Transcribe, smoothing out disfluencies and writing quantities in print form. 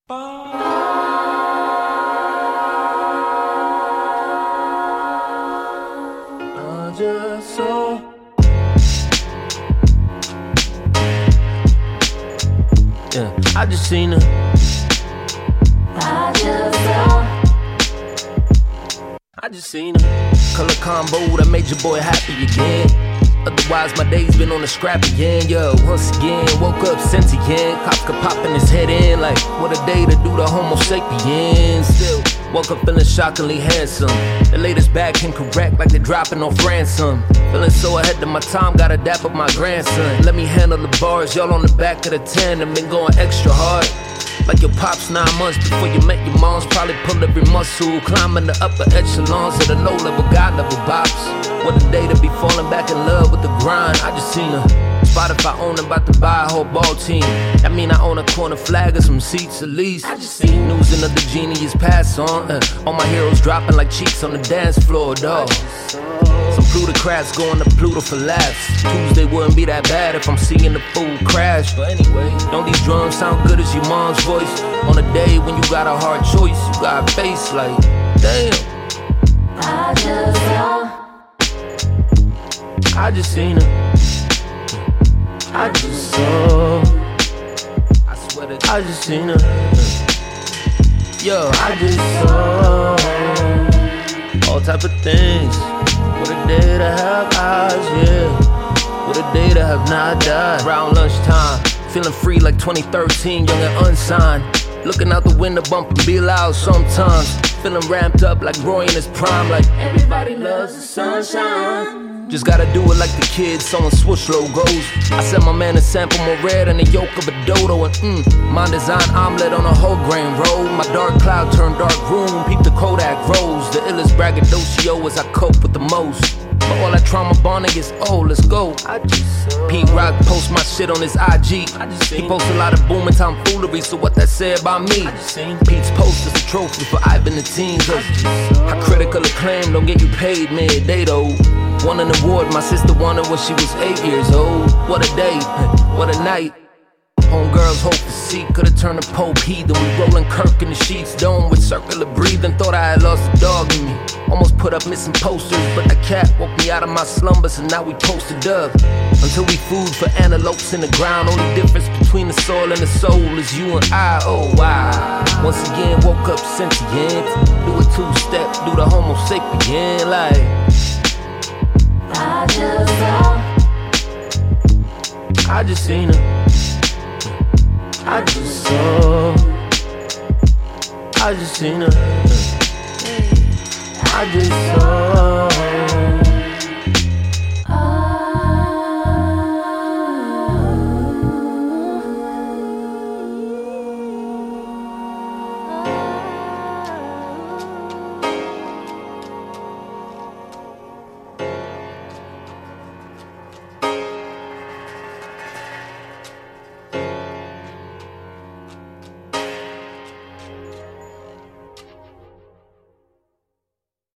I just saw. Yeah, I just seen her. I just seen her. Color combo that made your boy happy again. Otherwise my day's been on the scrap again. Yo, once again, woke up sentient. Kafka popping his head in like, what a day to do the homo sapiens. Still, woke up feeling shockingly handsome. The latest bag incorrect like they're dropping off ransom. Feeling so ahead of my time, gotta dap up my grandson. Let me handle the bars, y'all on the back of the 10 and been going extra hard. Like your pops 9 months before you met your moms. Probably pulled every muscle, climbing the upper echelons of the low-level, God-level bops. What a day to be falling back in love with the grind. I just seen her. Spotify own, about to buy a whole ball team. That mean I own a corner flag or some seats at least. I just seen news another genie is passed on. All my heroes dropping like cheeks on the dance floor, dawg. Some plutocrats going to Pluto for laughs. Tuesday wouldn't be that bad if I'm seeing the fool crash. But anyway, don't these drums sound good as your mom's voice? On a day when you got a hard choice, you got bass like, damn. I just saw. I just seen her. I just saw. I swear to God, I just seen her. Yo, I just saw all type of things. What a day to have eyes, yeah. What a day to have not died. Around lunchtime, feeling free like 2013, young and unsigned. Looking out the window, bumping Be Loud sometimes. Feeling ramped up like Roy in his prime, like everybody loves the sunshine. Just gotta do it like the kids, sewing swoosh logos. I sent my man a sample more red than the yolk of a dodo. And my design omelet on a whole grain roll. My dark cloud turned dark room, peep the Kodak rose. The illest braggadocio as I cope with the most. But all that trauma bonding is, oh, let's go. Pete Rock post my shit on his IG. He posts a lot of boom and tomfoolery, so what that say about me? Pete's post is a trophy for Ivan the team. How critical acclaim don't get you paid midday though. Won an award, my sister won it when she was 8 years old. What a day, what a night. Homegirls hope to see, could've turned a Pope heathen. We rolling Kirk in the sheets, dome with circular breathing. Thought I had lost a dog in me. Almost put up missing posters, but the cat woke me out of my slumbers, and now we posted up. Until we food for antelopes in the ground. Only difference between the soil and the soul is you and I, oh wow. Once again, woke up sentient. Do a two-step, do the homo sapien like I just saw. I just seen her. I just saw. I just seen her. I just saw.